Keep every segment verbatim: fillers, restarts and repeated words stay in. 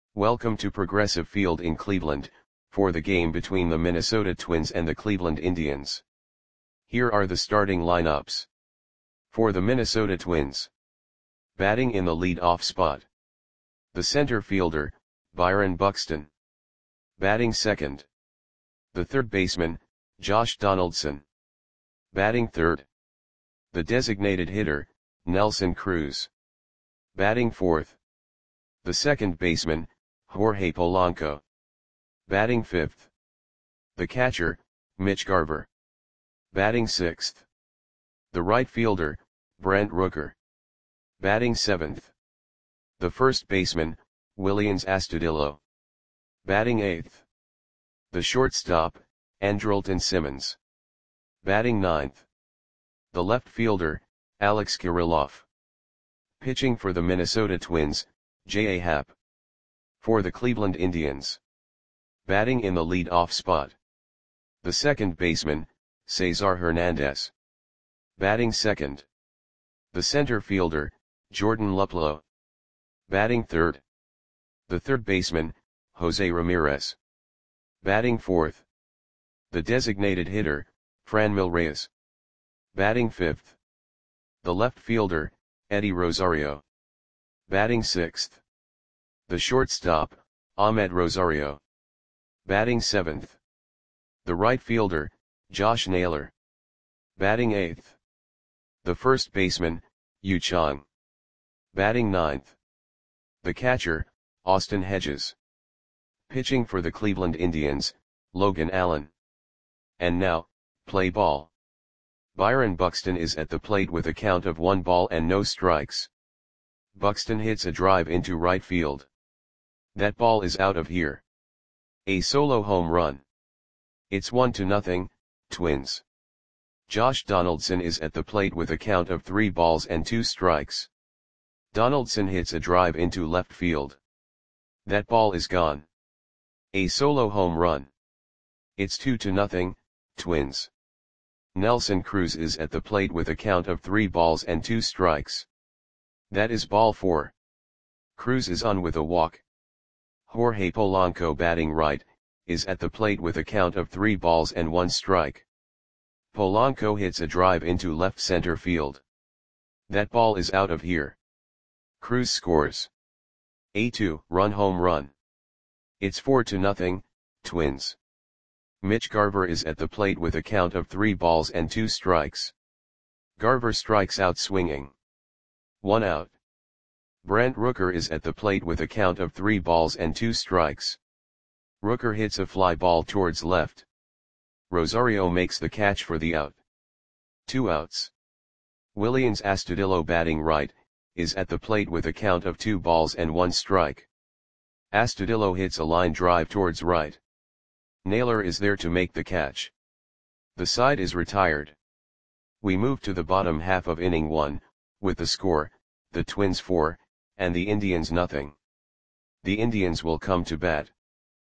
Welcome to Progressive Field in Cleveland, for the game between the Minnesota Twins and the Cleveland Indians. Here are the starting lineups. For the Minnesota Twins. Batting in the lead-off spot. The center fielder, Byron Buxton. Batting second. The third baseman, Josh Donaldson. Batting third. The designated hitter, Nelson Cruz. Batting fourth. The second baseman, Jorge Polanco. Batting fifth. The catcher, Mitch Garver. Batting sixth. The right fielder, Brent Rooker. Batting seventh. The first baseman, Willians Astudillo. Batting eighth. The shortstop, Andrelton Simmons. Batting ninth. The left fielder, Alex Kirilloff. Pitching for the Minnesota Twins, J A. Happ. For the Cleveland Indians. Batting in the lead-off spot. The second baseman, Cesar Hernandez. Batting second. The center fielder, Jordan Luplow. Batting third. The third baseman, Jose Ramirez. Batting fourth. The designated hitter, Franmil Reyes. Batting fifth. The left fielder, Eddie Rosario. Batting sixth. The shortstop, Ahmed Rosario. Batting seventh. The right fielder, Josh Naylor. Batting eighth. The first baseman, Yu Chang. Batting ninth. The catcher, Austin Hedges. Pitching for the Cleveland Indians, Logan Allen. And now, play ball. Byron Buxton is at the plate with a count of one ball and no strikes. Buxton hits a drive into right field. That ball is out of here. A solo home run. It's one to nothing, Twins. Josh Donaldson is at the plate with a count of three balls and two strikes. Donaldson hits a drive into left field. That ball is gone. A solo home run. It's two to nothing, Twins. Nelson Cruz is at the plate with a count of three balls and two strikes. That is ball four. Cruz is on with a walk. Jorge Polanco, batting right, is at the plate with a count of three balls and one strike. Polanco hits a drive into left center field. That ball is out of here. Cruz scores. A two-run home run. It's four to nothing, Twins. Mitch Garver is at the plate with a count of three balls and two strikes. Garver strikes out swinging. One out. Brent Rooker is at the plate with a count of three balls and two strikes. Rooker hits a fly ball towards left. Rosario makes the catch for the out. Two outs. Willians Astudillo, batting right, is at the plate with a count of two balls and one strike. Astudillo hits a line drive towards right. Naylor is there to make the catch. The side is retired. We move to the bottom half of inning one, with the score, the Twins four, and the Indians nothing. The Indians will come to bat.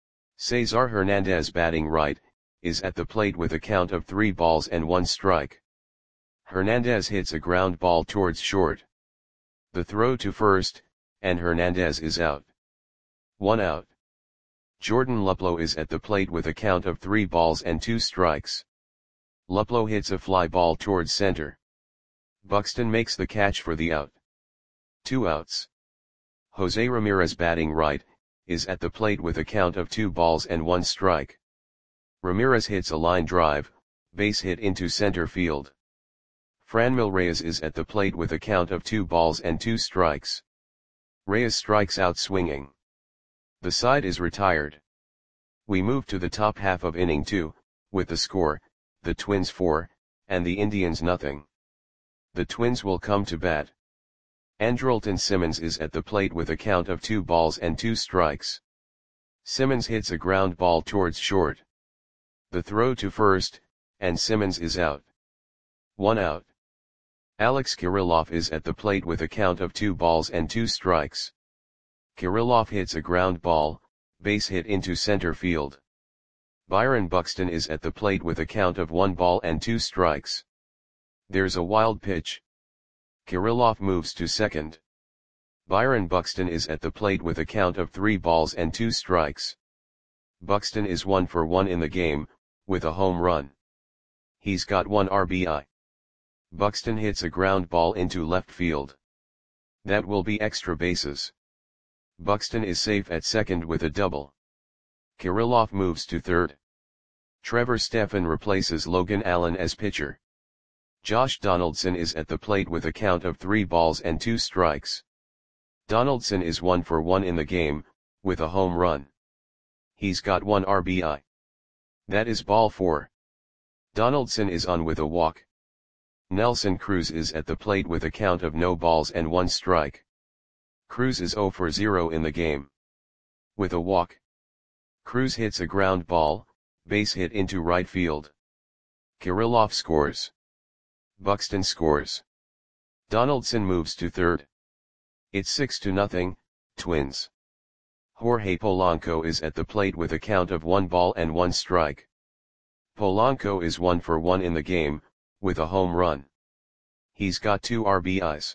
Cesar Hernandez, batting right, is at the plate with a count of three balls and one strike. Hernandez hits a ground ball towards short. The throw to first, and Hernandez is out. One out. Jordan Luplow is at the plate with a count of three balls and two strikes. Luplow hits a fly ball towards center. Buxton makes the catch for the out. Two outs. Jose Ramirez, batting right, is at the plate with a count of two balls and one strike. Ramirez hits a line drive, base hit into center field. Franmil Reyes is at the plate with a count of two balls and two strikes. Reyes strikes out swinging. The side is retired. We move to the top half of inning two, with the score, the Twins four, and the Indians nothing. The Twins will come to bat. Andrelton Simmons is at the plate with a count of two balls and two strikes. Simmons hits a ground ball towards short. The throw to first, and Simmons is out. One out. Alex Kirilloff is at the plate with a count of two balls and two strikes. Kirilloff hits a ground ball, base hit into center field. Byron Buxton is at the plate with a count of one ball and two strikes. There's a wild pitch. Kirilloff moves to second. Byron Buxton is at the plate with a count of three balls and two strikes. Buxton is one for one in the game, with a home run. He's got one R B I. Buxton hits a ground ball into left field. That will be extra bases. Buxton is safe at second with a double. Kirilloff moves to third. Trevor Stephan replaces Logan Allen as pitcher. Josh Donaldson is at the plate with a count of three balls and two strikes. Donaldson is one for one in the game, with a home run. He's got one R B I. That is ball four. Donaldson is on with a walk. Nelson Cruz is at the plate with a count of no balls and one strike. Cruz is zero for zero in the game. With a walk. Cruz hits a ground ball, base hit into right field. Kirilloff scores. Buxton scores. Donaldson moves to third. It's six to nothing, Twins. Jorge Polanco is at the plate with a count of one ball and one strike. Polanco is one for one in the game, with a home run. He's got two R B Is.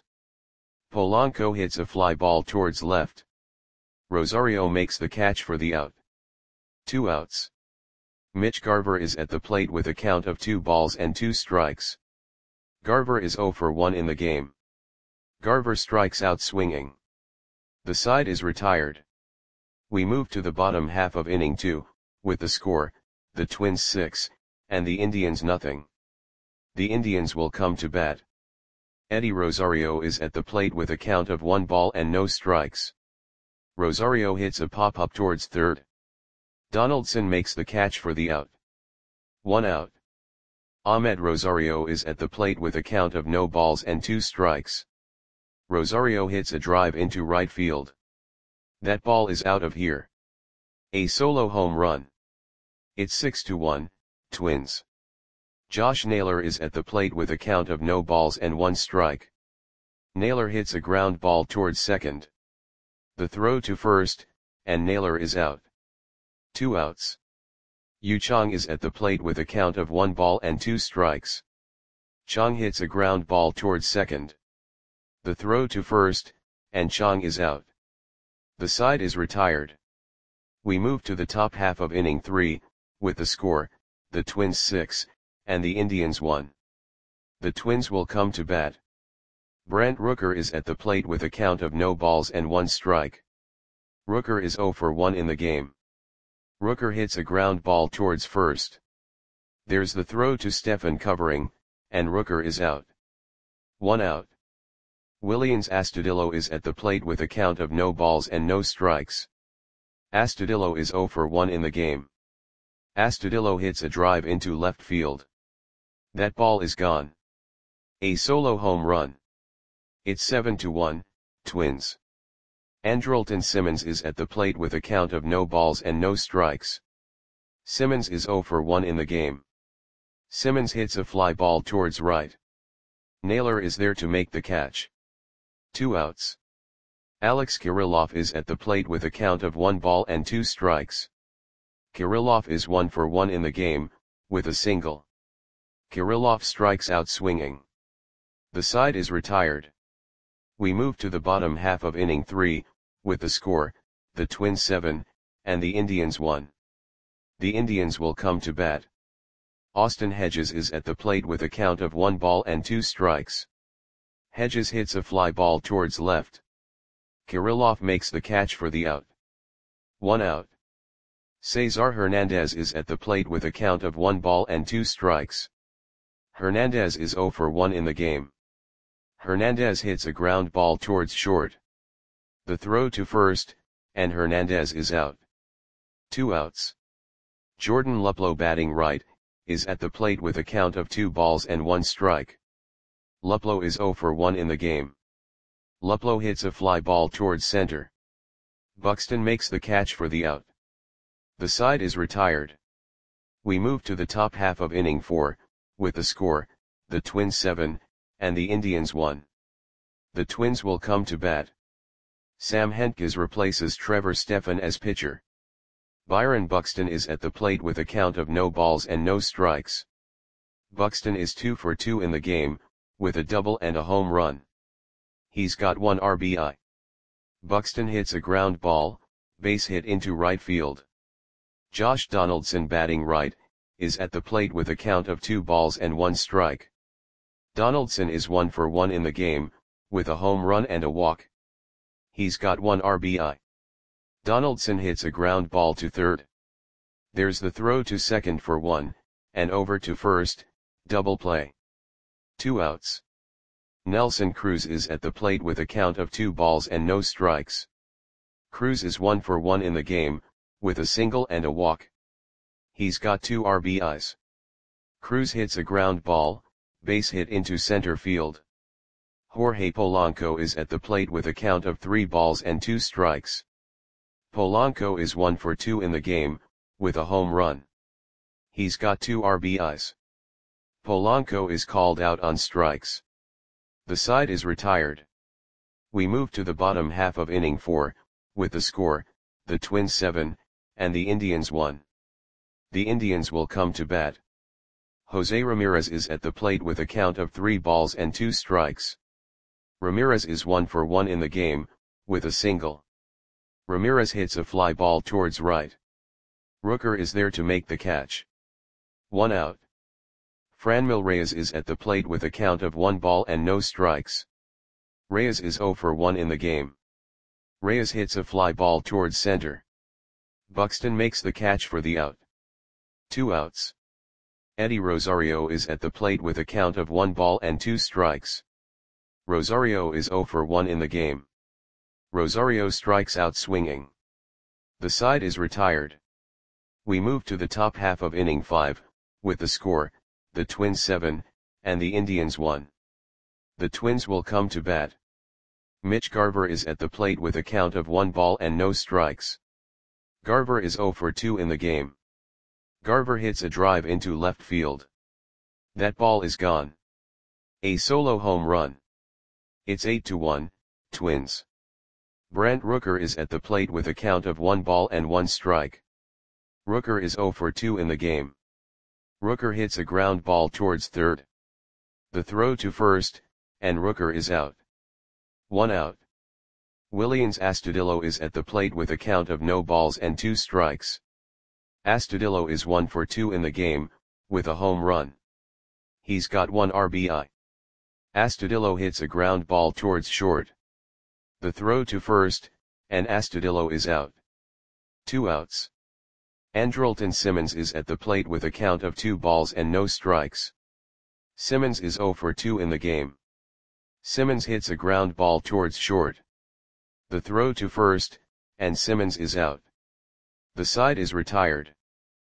Polanco hits a fly ball towards left. Rosario makes the catch for the out. Two outs. Mitch Garver is at the plate with a count of two balls and two strikes. Garver is zero for one in the game. Garver strikes out swinging. The side is retired. We move to the bottom half of inning two, with the score, the Twins six, and the Indians nothing. The Indians will come to bat. Eddie Rosario is at the plate with a count of one ball and no strikes. Rosario hits a pop-up towards third. Donaldson makes the catch for the out. One out. Ahmed Rosario is at the plate with a count of no balls and two strikes. Rosario hits a drive into right field. That ball is out of here. A solo home run. It's six to one, Twins. Josh Naylor is at the plate with a count of no balls and one strike. Naylor hits a ground ball towards second. The throw to first, and Naylor is out. Two outs. Yu Chang is at the plate with a count of one ball and two strikes. Chang hits a ground ball towards second. The throw to first, and Chang is out. The side is retired. We move to the top half of inning three, with the score, the Twins six, and the Indians one. The Twins will come to bat. Brent Rooker is at the plate with a count of no balls and one strike. Rooker is zero for one in the game. Rooker hits a ground ball towards first. There's the throw to Stephan covering, and Rooker is out. One out. Willians Astudillo is at the plate with a count of no balls and no strikes. Astudillo is zero for one in the game. Astudillo hits a drive into left field. That ball is gone. A solo home run. It's seven to one, Twins. Andrelton Simmons is at the plate with a count of no balls and no strikes. Simmons is zero for one in the game. Simmons hits a fly ball towards right. Naylor is there to make the catch. Two outs. Alex Kirilloff is at the plate with a count of one ball and two strikes. Kirilloff is one for one in the game, with a single. Kirilloff strikes out swinging. The side is retired. We move to the bottom half of inning three, with the score, the Twins seven, and the Indians one. The Indians will come to bat. Austin Hedges is at the plate with a count of one ball and two strikes. Hedges hits a fly ball towards left. Kirilloff makes the catch for the out. One out. Cesar Hernandez is at the plate with a count of one ball and two strikes. Hernandez is zero for one in the game. Hernandez hits a ground ball towards short. The throw to first, and Hernandez is out. Two outs. Jordan Luplow batting right, is at the plate with a count of two balls and one strike. Luplow is zero for one in the game. Luplow hits a fly ball towards center. Buxton makes the catch for the out. The side is retired. We move to the top half of inning four, with the score, the Twins seven, and the Indians one. The Twins will come to bat. Sam Hentges replaces Trevor Stephan as pitcher. Byron Buxton is at the plate with a count of no balls and no strikes. Buxton is two for two in the game, with a double and a home run. He's got one R B I. Buxton hits a ground ball, base hit into right field. Josh Donaldson, batting right, is at the plate with a count of two balls and one strike. Donaldson is one for one in the game, with a home run and a walk. He's got one R B I. Donaldson hits a ground ball to third. There's the throw to second for one, and over to first, double play. Two outs. Nelson Cruz is at the plate with a count of two balls and no strikes. Cruz is one for one in the game, with a single and a walk. He's got two R B Is. Cruz hits a ground ball, base hit into center field. Jorge Polanco is at the plate with a count of three balls and two strikes. Polanco is one for two in the game, with a home run. He's got two R B Is. Polanco is called out on strikes. The side is retired. We move to the bottom half of inning four, with the score, the Twins seven, and the Indians one. The Indians will come to bat. Jose Ramirez is at the plate with a count of three balls and two strikes. Ramirez is one for one in the game, with a single. Ramirez hits a fly ball towards right. Rooker is there to make the catch. One out. Franmil Reyes is at the plate with a count of one ball and no strikes. Reyes is zero for one in the game. Reyes hits a fly ball towards center. Buxton makes the catch for the out. Two outs. Eddie Rosario is at the plate with a count of one ball and two strikes. Rosario is zero for one in the game. Rosario strikes out swinging. The side is retired. We move to the top half of inning five, with the score, the Twins seven, and the Indians one. The Twins will come to bat. Mitch Garver is at the plate with a count of one ball and no strikes. Garver is zero for two in the game. Garver hits a drive into left field. That ball is gone. A solo home run. It's eight to one, Twins. Brent Rooker is at the plate with a count of one ball and one strike. Rooker is zero for two in the game. Rooker hits a ground ball towards third. The throw to first, and Rooker is out. One out. Willians Astudillo is at the plate with a count of no balls and two strikes. Astudillo is one for two in the game, with a home run. He's got one R B I. Astudillo hits a ground ball towards short. The throw to first, and Astudillo is out. Two outs. Andrelton Simmons is at the plate with a count of two balls and no strikes. Simmons is zero for two in the game. Simmons hits a ground ball towards short. The throw to first, and Simmons is out. The side is retired.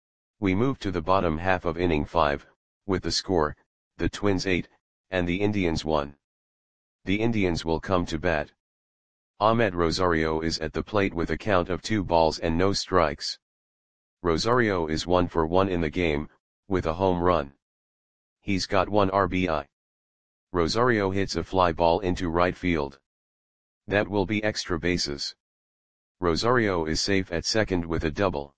We move to the bottom half of inning five, with the score, the Twins eight, and the Indians one. The Indians will come to bat. Ahmed Rosario is at the plate with a count of two balls and no strikes. Rosario is one for one in the game, with a home run. He's got one R B I. Rosario hits a fly ball into right field. That will be extra bases. Rosario is safe at second with a double.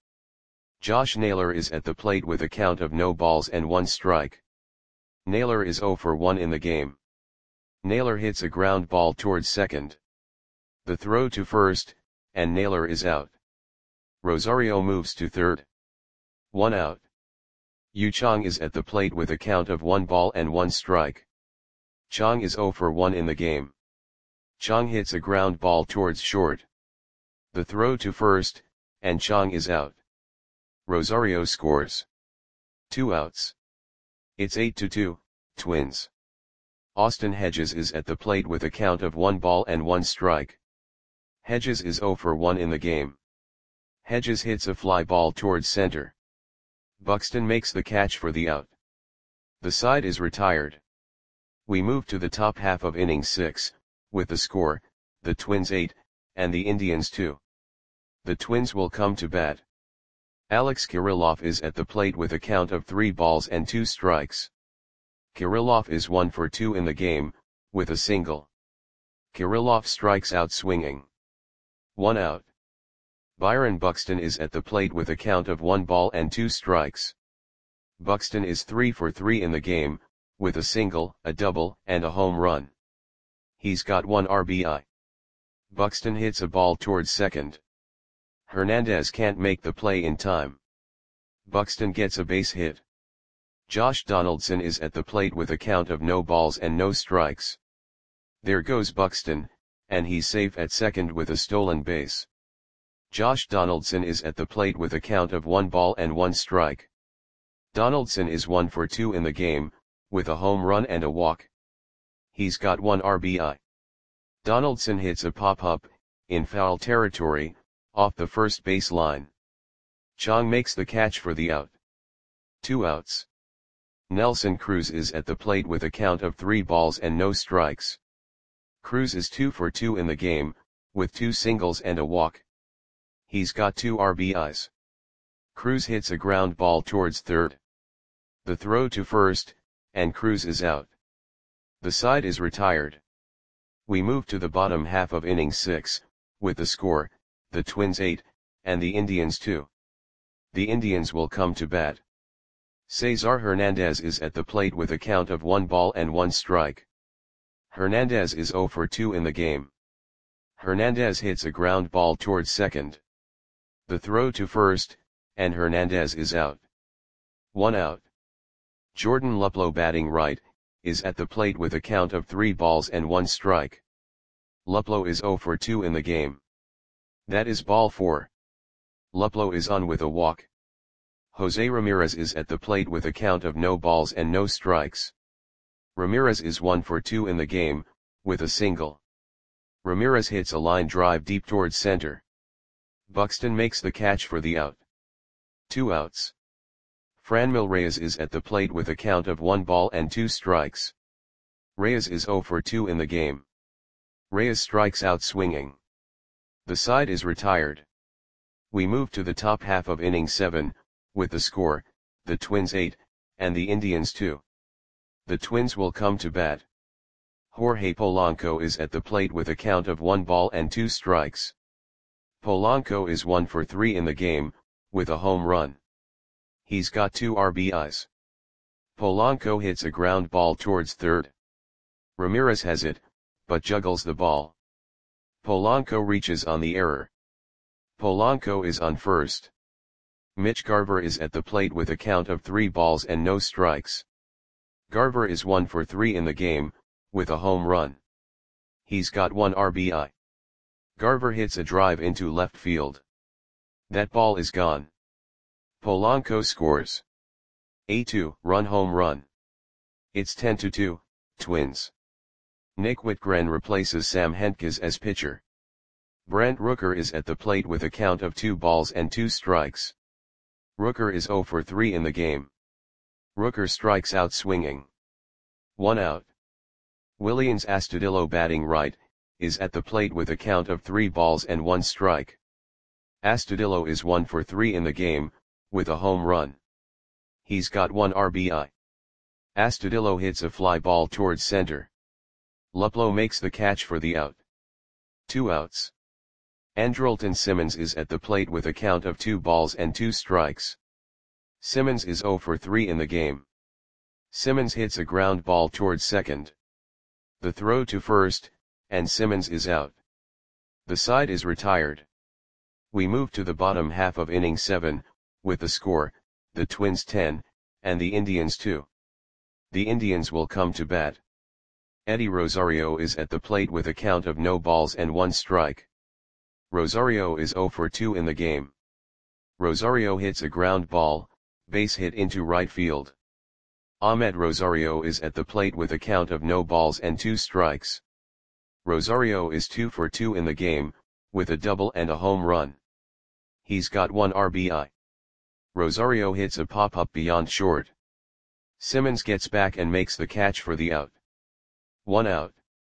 Josh Naylor is at the plate with a count of no balls and one strike. Naylor is zero for one in the game. Naylor hits a ground ball towards second. The throw to first, and Naylor is out. Rosario moves to third. One out. Yu Chang is at the plate with a count of one ball and one strike. Chang is zero for one in the game. Chang hits a ground ball towards short. The throw to first, and Chang is out. Rosario scores. Two outs. It's eight to two, Twins. Austin Hedges is at the plate with a count of one ball and one strike. Hedges is zero for one in the game. Hedges hits a fly ball towards center. Buxton makes the catch for the out. The side is retired. We move to the top half of inning six, with the score, the Twins eight, and the Indians two. The Twins will come to bat. Alex Kirilloff is at the plate with a count of three balls and two strikes. Kirilloff is one for two in the game, with a single. Kirilloff strikes out swinging. One out. Byron Buxton is at the plate with a count of one ball and two strikes. Buxton is three for three in the game, with a single, a double, and a home run. He's got one R B I. Buxton hits a ball towards second. Hernandez can't make the play in time. Buxton gets a base hit. Josh Donaldson is at the plate with a count of no balls and no strikes. There goes Buxton, and he's safe at second with a stolen base. Josh Donaldson is at the plate with a count of one ball and one strike. Donaldson is one for two in the game, with a home run and a walk. He's got one R B I. Donaldson hits a pop-up, in foul territory, off the first base line. Chong makes the catch for the out. Two outs. Nelson Cruz is at the plate with a count of three balls and no strikes. Cruz is two for two in the game, with two singles and a walk. He's got two R B Is. Cruz hits a ground ball towards third. The throw to first, and Cruz is out. The side is retired. We move to the bottom half of inning six, with the score, the Twins eight, and the Indians two. The Indians will come to bat. Cesar Hernandez is at the plate with a count of one ball and one strike. Hernandez is zero for two in the game. Hernandez hits a ground ball towards second. The throw to first, and Hernandez is out. One out. Jordan Luplow, batting right, is at the plate with a count of three balls and one strike. Luplow is zero for two in the game. That is ball four. Luplow is on with a walk. Jose Ramirez is at the plate with a count of no balls and no strikes. Ramirez is one for two in the game, with a single. Ramirez hits a line drive deep towards center. Buxton makes the catch for the out. Two outs. Franmil Reyes is at the plate with a count of one ball and two strikes. Reyes is zero for two in the game. Reyes strikes out swinging. The side is retired. We move to the top half of inning seven, with the score, the Twins eight, and the Indians two. The Twins will come to bat. Jorge Polanco is at the plate with a count of one ball and two strikes. Polanco is one for three in the game, with a home run. He's got two R B Is. Polanco hits a ground ball towards third. Ramirez has it, but juggles the ball. Polanco reaches on the error. Polanco is on first. Mitch Garver is at the plate with a count of three balls and no strikes. Garver is one for three in the game, with a home run. He's got one R B I. Garver hits a drive into left field. That ball is gone. Polanco scores a two-run home run. It's ten to two, Twins. Nick Whitgren replaces Sam Hentges as pitcher. Brent Rooker is at the plate with a count of two balls and two strikes. Rooker is zero for three in the game. Rooker strikes out swinging. One out. Willians Astudillo, batting right, is at the plate with a count of three balls and one strike. Astudillo is one for three in the game, with a home run. He's got one R B I. Astudillo hits a fly ball towards center. Luplow makes the catch for the out. Two outs. Andrelton Simmons is at the plate with a count of two balls and two strikes. Simmons is zero for three in the game. Simmons hits a ground ball towards second. The throw to first, and Simmons is out. The side is retired. We move to the bottom half of inning seven, with the score, the Twins ten, and the Indians two. The Indians will come to bat. Eddie Rosario is at the plate with a count of no balls and one strike. Rosario is zero for two in the game. Rosario hits a ground ball, base hit into right field. Ahmed Rosario is at the plate with a count of no balls and two strikes. Rosario is two for two in the game, with a double and a home run. He's got one R B I. Rosario hits a pop-up beyond short. Simmons gets back and makes the catch for the out. One out.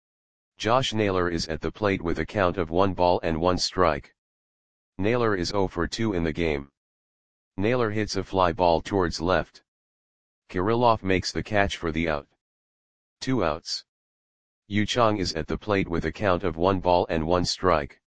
Josh Naylor is at the plate with a count of one ball and one strike. Naylor is zero for two in the game. Naylor hits a fly ball towards left. Kirilloff makes the catch for the out. Two outs. Yu Chang is at the plate with a count of one ball and one strike.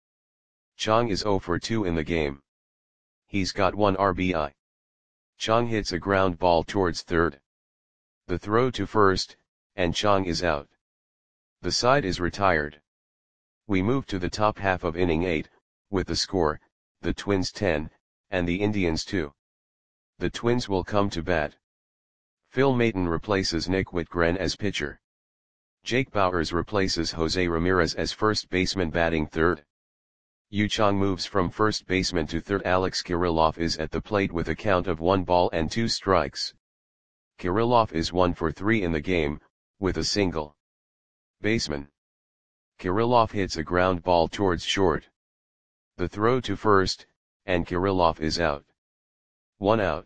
Chang is zero for two in the game. He's got one R B I. Chang hits a ground ball towards third. The throw to first, and Chang is out. The side is retired. We move to the top half of inning eight, with the score, the Twins ten, and the Indians two. The Twins will come to bat. Phil Maton replaces Nick Whitgren as pitcher. Jake Bauers replaces Jose Ramirez as first baseman batting third. Yu Chang moves from first baseman to third. Alex Kirilloff is at the plate with a count of one ball and two strikes. Kirilloff is one for three in the game, with a single. Baseman. Kirilloff hits a ground ball towards short. The throw to first, and Kirilloff is out. One out.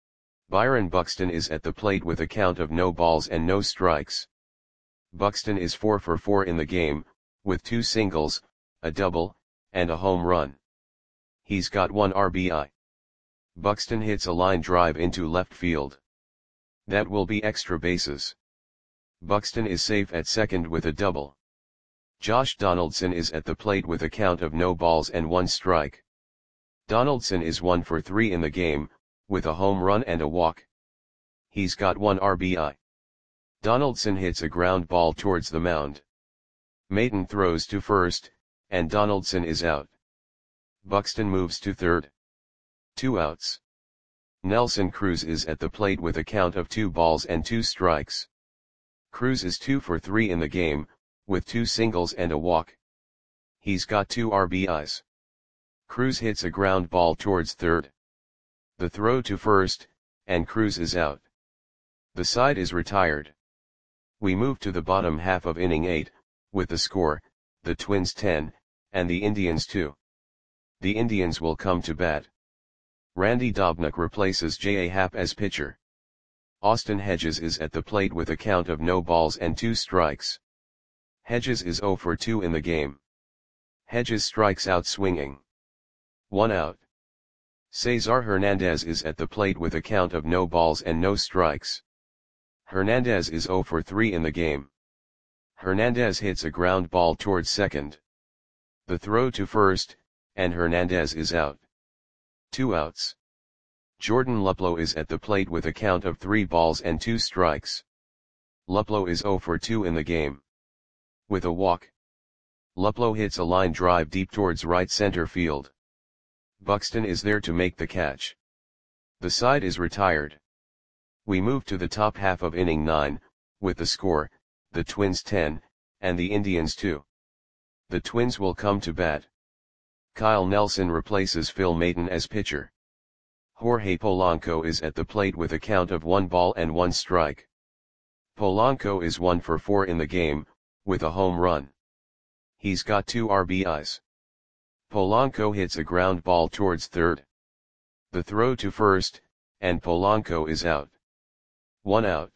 Byron Buxton is at the plate with a count of no balls and no strikes. Buxton is four for four in the game, with two singles, a double, and a home run. He's got one R B I. Buxton hits a line drive into left field. That will be extra bases. Buxton is safe at second with a double. Josh Donaldson is at the plate with a count of no balls and one strike. Donaldson is one for three in the game, with a home run and a walk. He's got one R B I. Donaldson hits a ground ball towards the mound. Maton throws to first, and Donaldson is out. Buxton moves to third. Two outs. Nelson Cruz is at the plate with a count of two balls and two strikes. Cruz is two for three in the game, with two singles and a walk. He's got two R B Is. Cruz hits a ground ball towards third. The throw to first, and Cruz is out. The side is retired. We move to the bottom half of inning eight, with the score, the Twins ten, and the Indians two. The Indians will come to bat. Randy Dobnak replaces J A. Happ as pitcher. Austin Hedges is at the plate with a count of no balls and two strikes. Hedges is zero for two in the game. Hedges strikes out swinging. One out. Cesar Hernandez is at the plate with a count of no balls and no strikes. Hernandez is zero for three in the game. Hernandez hits a ground ball towards second. The throw to first, and Hernandez is out. Two outs. Jordan Luplow is at the plate with a count of three balls and two strikes. Luplow is zero for two in the game. With a walk. Luplow hits a line drive deep towards right center field. Buxton is there to make the catch. The side is retired. We move to the top half of inning nine, with the score, the Twins ten, and the Indians two. The Twins will come to bat. Kyle Nelson replaces Phil Maton as pitcher. Jorge Polanco is at the plate with a count of one ball and one strike. Polanco is one for four in the game, with a home run. He's got two R B Is. Polanco hits a ground ball towards third. The throw to first, and Polanco is out. One out.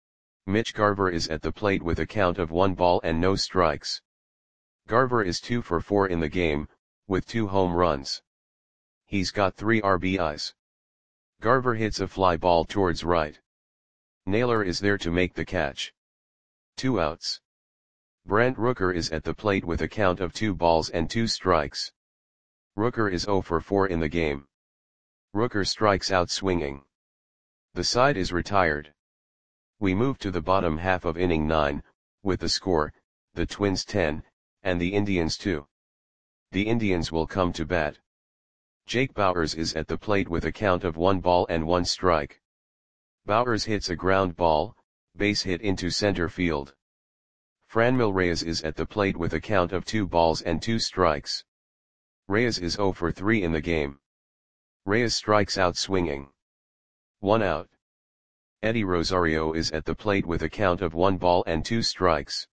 Mitch Garver is at the plate with a count of one ball and no strikes. Garver is two for four in the game, with two home runs. He's got three R B Is. Garver hits a fly ball towards right. Naylor is there to make the catch. Two outs. Brent Rooker is at the plate with a count of two balls and two strikes. Rooker is zero for four in the game. Rooker strikes out swinging. The side is retired. We move to the bottom half of inning nine, with the score, the Twins ten, and the Indians two. The Indians will come to bat. Jake Bauers is at the plate with a count of one ball and one strike. Bauers hits a ground ball, base hit into center field. Franmil Reyes is at the plate with a count of two balls and two strikes. Reyes is zero for three in the game. Reyes strikes out swinging. One out. Eddie Rosario is at the plate with a count of one ball and two strikes.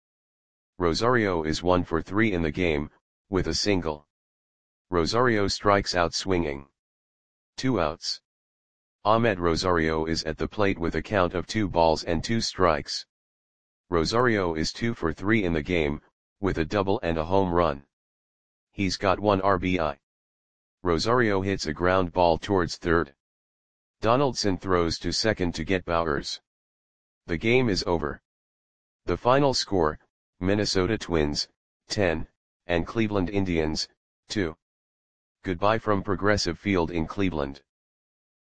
Rosario is one for three in the game, with a single. Rosario strikes out swinging. Two outs. Ahmed Rosario is at the plate with a count of two balls and two strikes. Rosario is two for three in the game, with a double and a home run. He's got one R B I. Rosario hits a ground ball towards third. Donaldson throws to second to get Bauers. The game is over. The final score, Minnesota Twins, ten, and Cleveland Indians, two. Goodbye from Progressive Field in Cleveland.